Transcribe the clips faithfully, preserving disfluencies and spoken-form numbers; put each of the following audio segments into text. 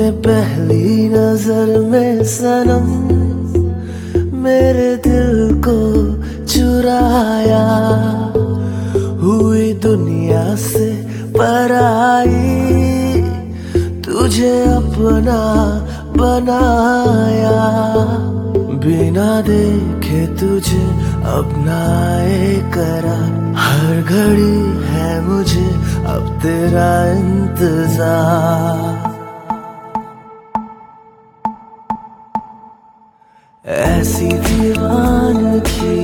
तूने पहली नजर में सनम मेरे दिल को चुराया, हुई दुनिया से पराई, तुझे अपना बनाया। बिना देखे तुझे अपनाए करा, हर घड़ी है मुझे अब तेरा इंतजार। ऐसी दीवानगी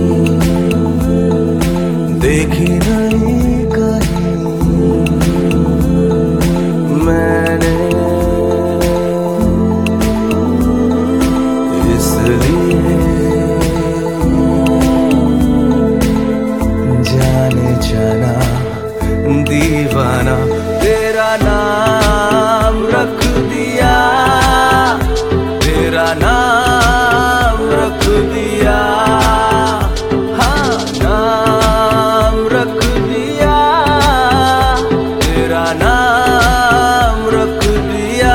देखी नहीं कहीं मैंने, इसलिए जाने जाना दीवाना तेरा नाम रख दिया, तेरा नाम रख दिया, हाँ नाम रख दिया, तेरा नाम रख दिया।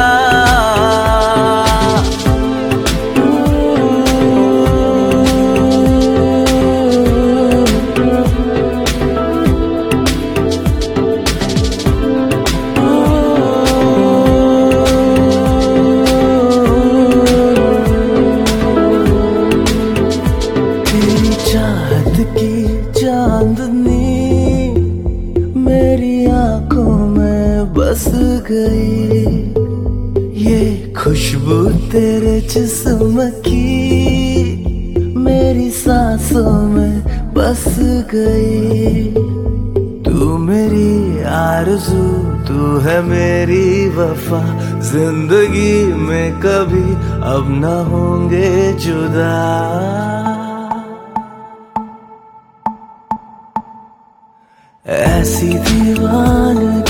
चाहत की चांदनी मेरी आंखों में बस गई, ये खुशबू तेरे जिस्म की मेरी सांसों में बस गई। तू मेरी आरज़ू, तू है मेरी वफा, जिंदगी में कभी अब न होंगे जुदा। ऐसी दीवानगी